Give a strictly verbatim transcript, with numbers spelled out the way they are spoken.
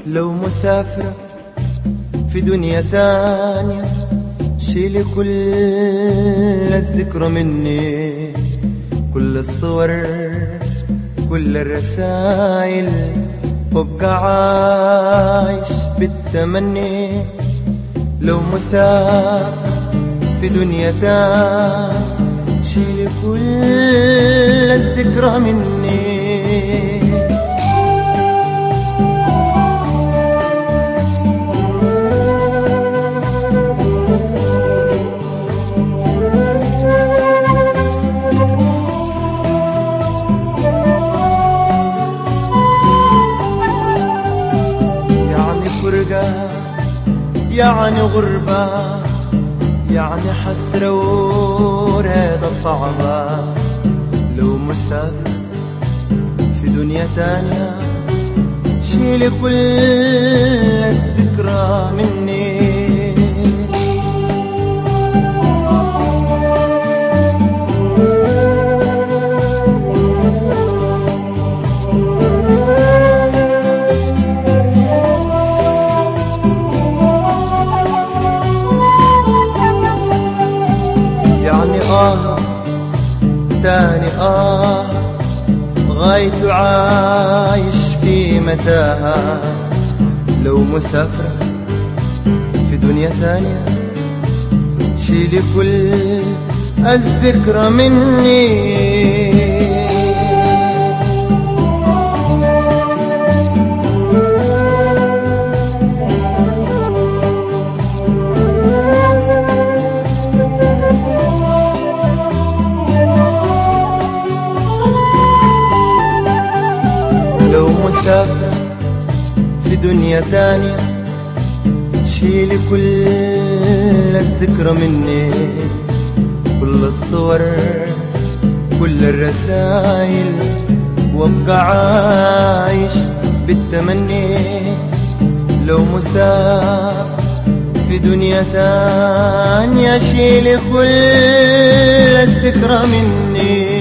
لو مسافرة في دنيا تانية شيلي كل الذكرى مني، كل الصور كل الرسائل، وابقى عايش بالتمني. لو مسافر في دنيا تانية شيلي كل الذكرى مني. يعني غربة، يعني حسرة وريدة صعبة. لو مسافر في دنيا تانية شيلي كل الذكرى مني. يعني آه تاني آه غايته عايش في متاهة. لو مسافرة في دنيا ثانية شيلي كل الذكرى مني. لو مسافر في دنيا تانية شيلي كل الذكرى مني، كل الصور كل الرسائل، وابقى عايش بالتمني. لو مسافر في دنيا تانية شيلي كل الذكرى مني.